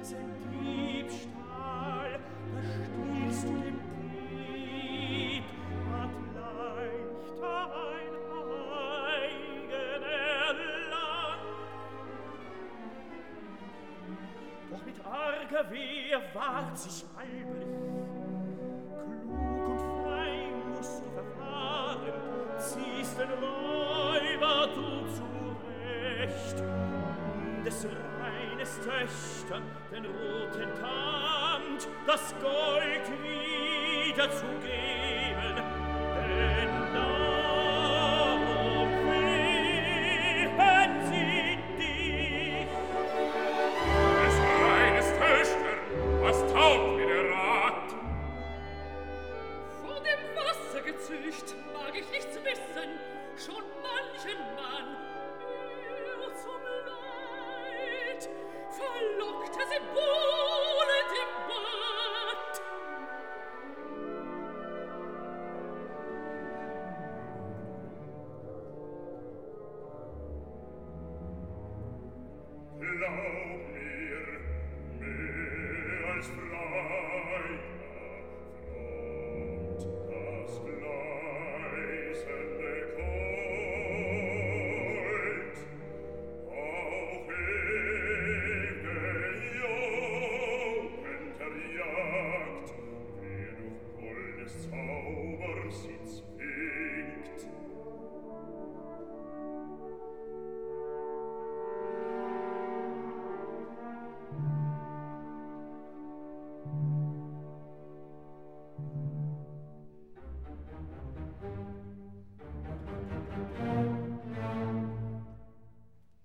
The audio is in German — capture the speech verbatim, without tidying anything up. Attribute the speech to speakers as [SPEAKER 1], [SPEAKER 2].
[SPEAKER 1] sein Diebstahl, da stiehlst du dem Dieb, hat leichter ein eigen erlangt. Doch mit arger Wehr wahrt sich Alberich, klug und fein musst du verfahren, ziehst den Räuber du zurecht, um des Rheines Töchtern den roten Tand, das Gold wieder zu geben, denn darum flehen sie dich.
[SPEAKER 2] Des Rheines Töchtern, was taugt mir der Rat?
[SPEAKER 3] Vor dem Wasser gezücht, mag ich nichts wissen, schon manchen Mann ihr zum Leid verlockte sie buhlend im Bad.
[SPEAKER 2] Glaub